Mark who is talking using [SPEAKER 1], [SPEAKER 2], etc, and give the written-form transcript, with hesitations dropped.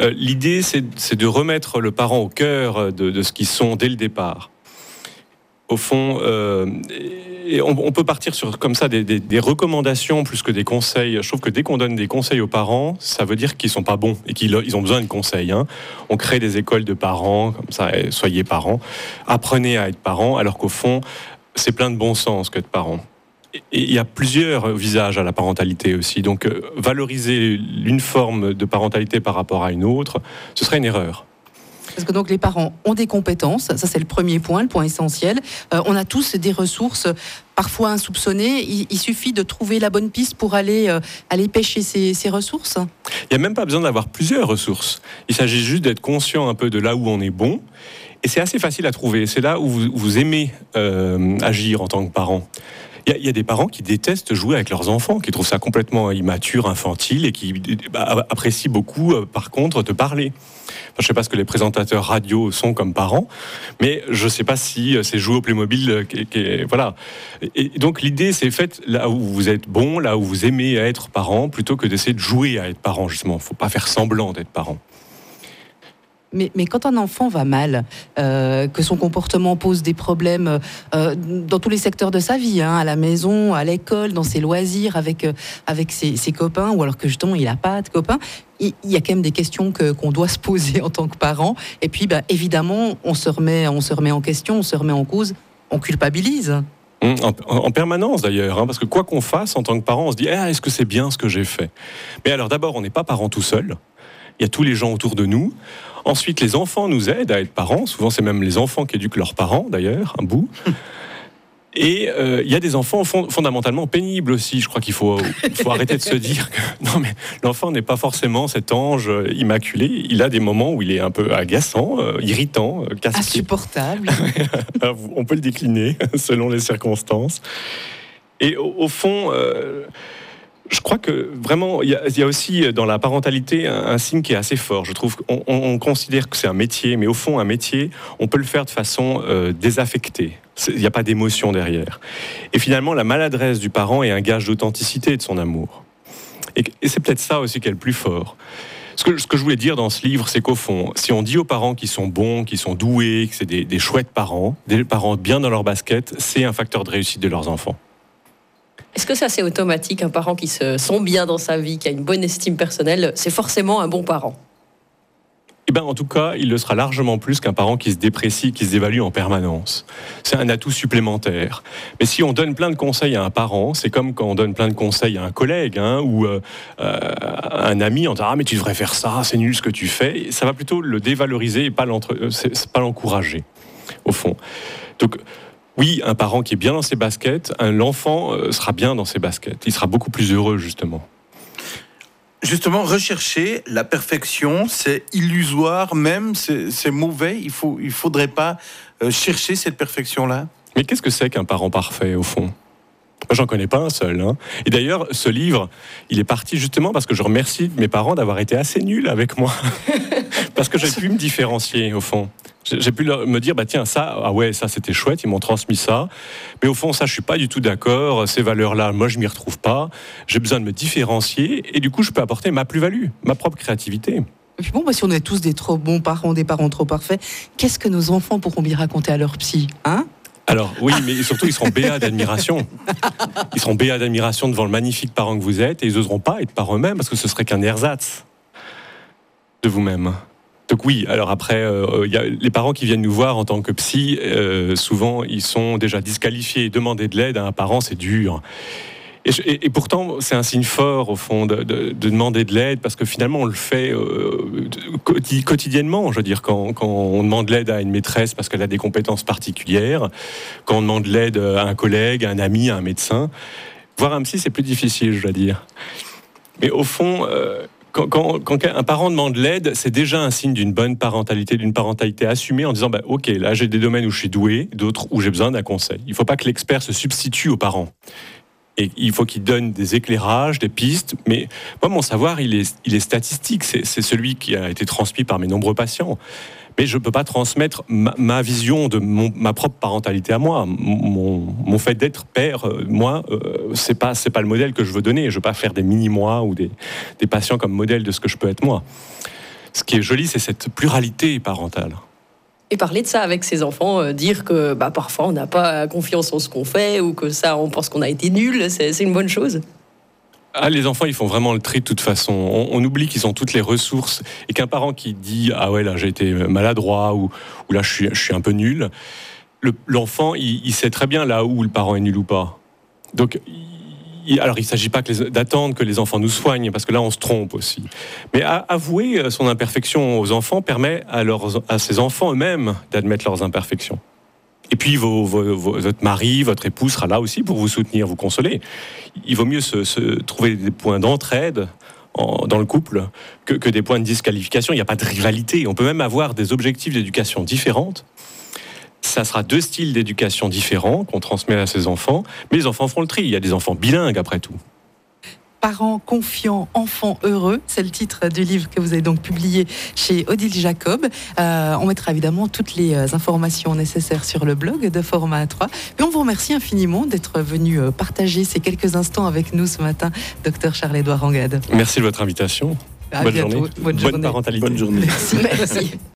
[SPEAKER 1] L'idée, c'est de remettre le parent au cœur de ce qu'ils sont dès le départ. Au fond, on peut partir sur comme ça des recommandations plus que des conseils. Je trouve que dès qu'on donne des conseils aux parents, ça veut dire qu'ils sont pas bons et qu'ils ont besoin de conseils. On crée des écoles de parents, comme ça, soyez parents, apprenez à être parents, alors qu'au fond, c'est plein de bon sens qu'être parent. Et il y a plusieurs visages à la parentalité aussi. Donc, valoriser une forme de parentalité par rapport à une autre, ce serait une erreur.
[SPEAKER 2] Parce que donc les parents ont des compétences, ça c'est le premier point, le point essentiel. On a tous des ressources, parfois insoupçonnées. Il suffit de trouver la bonne piste pour aller pêcher ces ressources.
[SPEAKER 1] Il n'y a même pas besoin d'avoir plusieurs ressources. Il s'agit juste d'être conscient un peu de là où on est bon. Et c'est assez facile à trouver. C'est là où vous aimez agir en tant que parent. Il y a des parents qui détestent jouer avec leurs enfants, qui trouvent ça complètement immature, infantile, et qui apprécient beaucoup, par contre, te parler. Enfin, je ne sais pas ce que les présentateurs radio sont comme parents, mais je ne sais pas si c'est jouer au Playmobil. Voilà. Et donc l'idée, c'est faites là où vous êtes bon, là où vous aimez être parent, plutôt que d'essayer de jouer à être parent, justement. Il ne faut pas faire semblant d'être parent.
[SPEAKER 2] Mais quand un enfant va mal, que son comportement pose des problèmes dans tous les secteurs de sa vie, à la maison, à l'école, dans ses loisirs, avec ses copains, ou alors que justement il n'a pas de copains, il y a quand même des questions qu'on doit se poser en tant que parent. Et puis évidemment, on se remet en question, on se remet en cause, on culpabilise.
[SPEAKER 1] En permanence d'ailleurs, parce que quoi qu'on fasse en tant que parent, on se dit est-ce que c'est bien ce que j'ai fait ? Mais alors d'abord, on n'est pas parent tout seul. Il y a tous les gens autour de nous. Ensuite, les enfants nous aident à être parents. Souvent, c'est même les enfants qui éduquent leurs parents, d'ailleurs, un bout. Et il y a des enfants fondamentalement pénibles aussi. Je crois qu'il faut arrêter de se dire que non, mais l'enfant n'est pas forcément cet ange immaculé. Il a des moments où il est un peu agaçant, irritant, casse-pied.
[SPEAKER 2] Insupportable.
[SPEAKER 1] On peut le décliner selon les circonstances. Et au fond... je crois que vraiment, il y a aussi dans la parentalité un signe qui est assez fort. Je trouve qu'on considère que c'est un métier, mais au fond, un métier, on peut le faire de façon désaffectée. Il n'y a pas d'émotion derrière. Et finalement, la maladresse du parent est un gage d'authenticité de son amour. Et c'est peut-être ça aussi qui est le plus fort. Ce que je voulais dire dans ce livre, c'est qu'au fond, si on dit aux parents qu'ils sont bons, qu'ils sont doués, que c'est des chouettes parents, des parents bien dans leur basket, c'est un facteur de réussite de leurs enfants.
[SPEAKER 3] Est-ce que ça c'est automatique, un parent qui se sent bien dans sa vie, qui a une bonne estime personnelle, c'est forcément un bon parent ?
[SPEAKER 1] En tout cas, il le sera largement plus qu'un parent qui se déprécie, qui se dévalue en permanence. C'est un atout supplémentaire. Mais si on donne plein de conseils à un parent, c'est comme quand on donne plein de conseils à un collègue ou à un ami en disant « Ah, mais tu devrais faire ça, c'est nul ce que tu fais ». Ça va plutôt le dévaloriser et pas l'encourager, au fond. Donc, oui, un parent qui est bien dans ses baskets, l'enfant sera bien dans ses baskets. Il sera beaucoup plus heureux, justement.
[SPEAKER 4] Justement, rechercher la perfection, c'est illusoire, même, c'est mauvais. Il faudrait pas chercher cette perfection-là.
[SPEAKER 1] Mais qu'est-ce que c'est qu'un parent parfait, au fond ? Moi, j'en connais pas un seul. Et d'ailleurs, ce livre, il est parti justement parce que je remercie mes parents d'avoir été assez nuls avec moi. Parce que j'ai pu me différencier, au fond. J'ai pu me dire, tiens, ça c'était chouette, ils m'ont transmis ça. Mais au fond, ça, je suis pas du tout d'accord. Ces valeurs-là, moi, je m'y retrouve pas. J'ai besoin de me différencier. Et du coup, je peux apporter ma plus-value, ma propre créativité.
[SPEAKER 2] Et puis si on est tous des trop bons parents, des parents trop parfaits, qu'est-ce que nos enfants pourront bien raconter à leur psy,
[SPEAKER 1] Alors oui, mais surtout, ils seront béats d'admiration. Ils seront béats d'admiration devant le magnifique parent que vous êtes et ils n'oseront pas être par eux-mêmes parce que ce serait qu'un ersatz de vous-même. Donc oui, alors après, y a les parents qui viennent nous voir en tant que psy, souvent, ils sont déjà disqualifiés. Demander de l'aide à un parent, c'est dur. Et pourtant, c'est un signe fort, au fond, de demander de l'aide, parce que finalement, on le fait quotidiennement. Je veux dire, quand on demande de l'aide à une maîtresse parce qu'elle a des compétences particulières, quand on demande de l'aide à un collègue, à un ami, à un médecin, voir un psy, c'est plus difficile, je dois dire. Mais au fond, quand un parent demande de l'aide, c'est déjà un signe d'une bonne parentalité, d'une parentalité assumée, en disant ok, là, j'ai des domaines où je suis doué, d'autres où j'ai besoin d'un conseil. Il ne faut pas que l'expert se substitue aux parents. Et il faut qu'il donne des éclairages, des pistes. Mais moi, mon savoir, il est statistique. C'est celui qui a été transmis par mes nombreux patients. Mais je ne peux pas transmettre ma vision de ma propre parentalité à moi. Mon fait d'être père, c'est pas le modèle que je veux donner. Je ne veux pas faire des mini-moi ou des patients comme modèle de ce que je peux être moi. Ce qui est joli, c'est cette pluralité parentale.
[SPEAKER 3] Et parler de ça avec ses enfants, dire que parfois on n'a pas confiance en ce qu'on fait ou que ça, on pense qu'on a été nul, c'est une bonne chose.
[SPEAKER 1] Ah, les enfants, ils font vraiment le tri de toute façon. On oublie qu'ils ont toutes les ressources et qu'un parent qui dit « Ah ouais, là j'ai été maladroit » ou « Là je suis un peu nul », l'enfant, il sait très bien là où le parent est nul ou pas. Donc, alors il ne s'agit pas d'attendre que les enfants nous soignent, parce que là on se trompe aussi. Mais avouer son imperfection aux enfants permet à ces enfants eux-mêmes d'admettre leurs imperfections. Et puis votre mari, votre épouse sera là aussi pour vous soutenir, vous consoler. Il vaut mieux se trouver des points d'entraide dans le couple que des points de disqualification. Il n'y a pas de rivalité. On peut même avoir des objectifs d'éducation différentes. Ça sera 2 styles d'éducation différents qu'on transmet à ses enfants. Mais les enfants feront le tri. Il y a des enfants bilingues après tout.
[SPEAKER 2] Parents confiants, enfants heureux, c'est le titre du livre que vous avez donc publié chez Odile Jacob. On mettra évidemment toutes les informations nécessaires sur le blog de Format A3. Et on vous remercie infiniment d'être venu partager ces quelques instants avec nous ce matin, Dr Charles-Édouard Rangade.
[SPEAKER 1] Merci de votre invitation.
[SPEAKER 2] À
[SPEAKER 1] Bonne
[SPEAKER 2] bientôt.
[SPEAKER 1] journée. Bonne parentalité.
[SPEAKER 4] Bonne journée.
[SPEAKER 3] Merci.